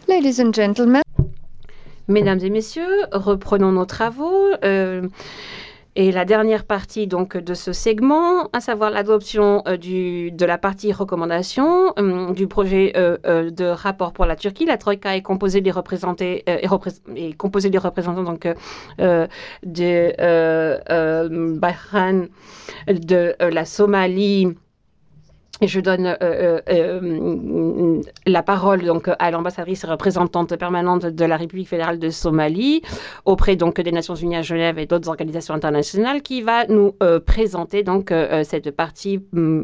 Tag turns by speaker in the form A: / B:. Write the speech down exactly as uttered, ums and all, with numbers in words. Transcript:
A: Ladies and gentlemen,
B: Mesdames et messieurs, reprenons nos travaux euh, et la dernière partie donc de ce segment, à savoir l'adoption euh, du, de la partie recommandation euh, du projet euh, euh, de rapport pour la Turquie. La Troïka est composée des représentants, euh, est, repré- est composée des représentants donc euh, de euh, euh, Bahreïn, de euh, la Somalie. Et je donne euh, euh, euh, la parole donc à l'ambassadrice représentante permanente de la République fédérale de Somalie auprès donc des Nations Unies à Genève et d'autres organisations internationales qui va nous euh, présenter donc euh, cette partie